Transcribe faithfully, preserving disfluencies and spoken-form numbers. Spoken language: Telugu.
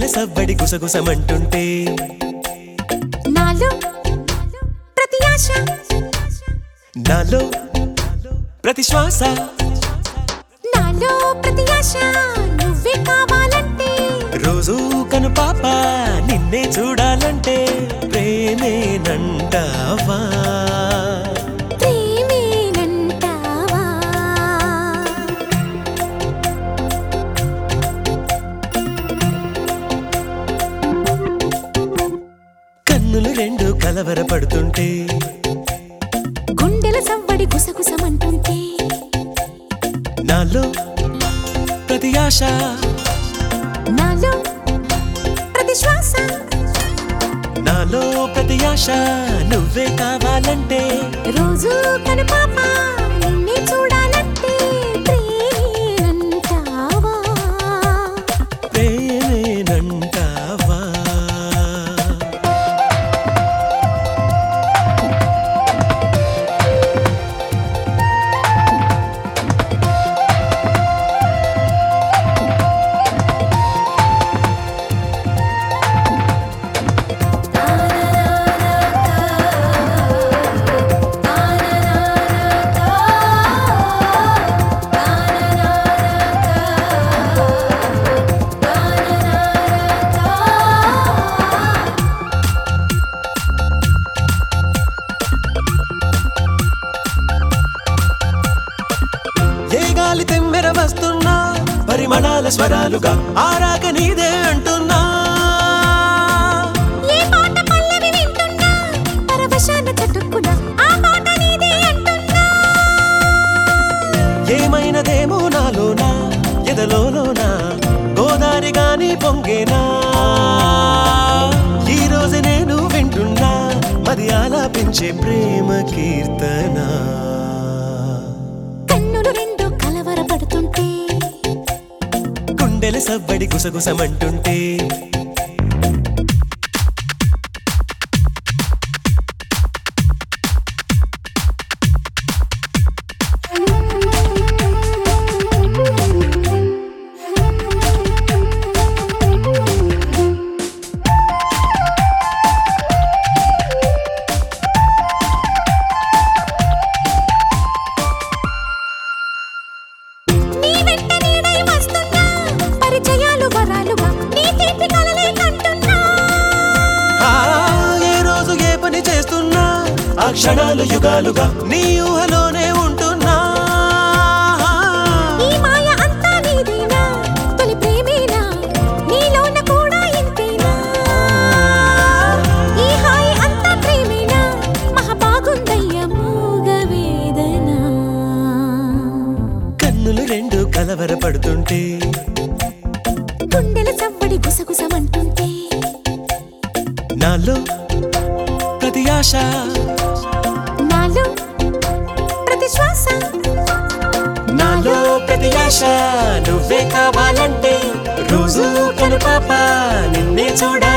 గుండెల సవ్వడి గుసగుసమంటుంటే నాలో ప్రతి ఆశ నాలో ప్రతి శ్వాస నాలో ప్రతి ఆశ నువ్వే కావాలంటే రోజు కను పాప నిన్నే చూడాలంటే ప్రేమేనంటావా ప్రేమేనంటావా కన్నులు రెండు కలవరపడుతుంటే గుండెల సవ్వడి గుసగుసమంటుంటే నాలో ప్రతి ఆశ నాలో ప్రతి శ్వాస నాలో ప్రతి ఆశ నువ్వే కావాలంటే రోజు కను పాప నిన్నే చూడాలంటే ప్రేమేనంటావా ప్రేమేనంటావా ఏ గాలి తెమ్మెర వస్తున్నా పరిమళాల స్వరాలుగా ఆరాక నీదే అంటున్నా ఏ పాట పల్లవి వింటున్నా పరవశాన చటుక్కున ఆ పాట నీదే అంటున్నా ఏమైనదేమో నాలోనా ఎదలోనా గోదారి గాని పొంగేనా ఈ రోజు నేను వింటున్నా మది ఆలాపించే ప్రేమ కీర్తన కన్నులు రెండు కలవరపడుతుంటే గుండెల సవ్వడి గుసగుసమంటుంటే నీ వెంట నీడై వస్తున్నా పరిచయాలు వరాలుగా నీ తీపి కలలే కంటున్నా ఆ, ఏ రోజు ఏ పని చేస్తున్నా ఆ క్షణాలు యుగాలుగా నీ ఊహలోనే ఉంటున్నా ఈ మాయ అంతా నీదేనా తొలి ప్రేమేనా నీలోన కూడా ఇంతేనా ఈ హాయి అంతా ప్రేమేనా మహా బాగుందయ్య మూగ వేదన కన్నులు రెండు కలవరపడుతుంటే గుండెల చవ్వడి గుసగుసమంటుంటే నాలో ప్రతి ఆశ నాలో ప్రతి శ్వాస నాలో ప్రతి ఆశ నువ్వే కావాలంటే రోజు కను పాప నిన్నే చూడాలి